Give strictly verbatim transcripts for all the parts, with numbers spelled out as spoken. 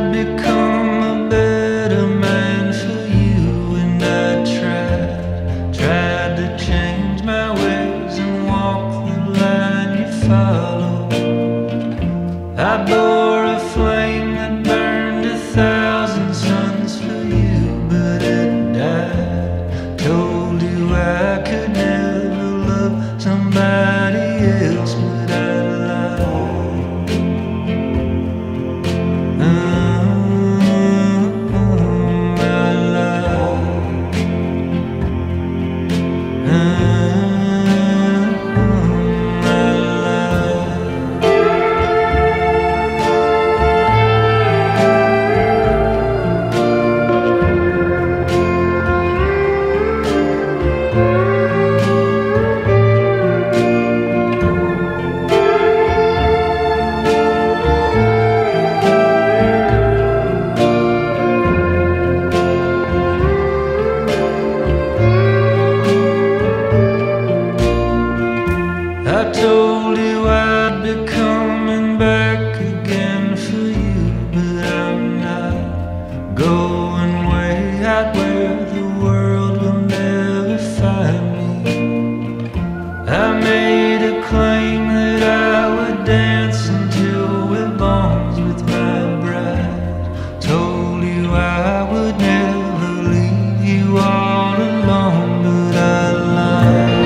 I'd become a better man for you, and I tried, tried to change my ways and walk the line you follow. I bore a flame that burned a thousand suns for you, but it died. Told you I could never love somebody else, but I lied. Mm, I lied. Mm, I lied. I told you I'd be coming back again for you, but I'm not going way out where the world will never find me. I made a claim that I would dance until we're bones with my bride. Told you I would never leave you all alone, but I lied.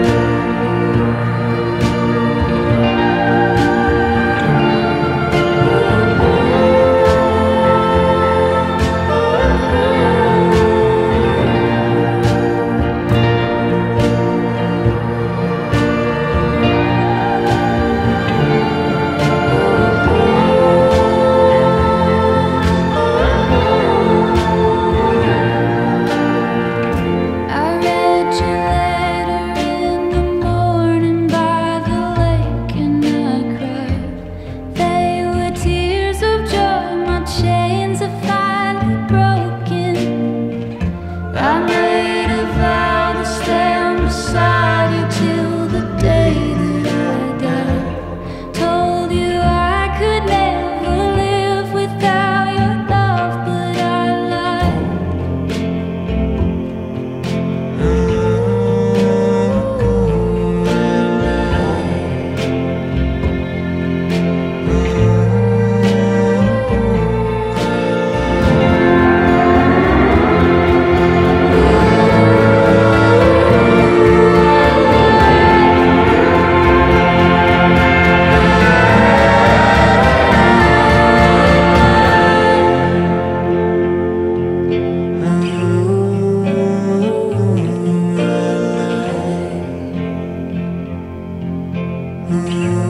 I made a vow to stand beside you till the day that I die. Told you I could never live without your love, but I lied. Mm-hmm.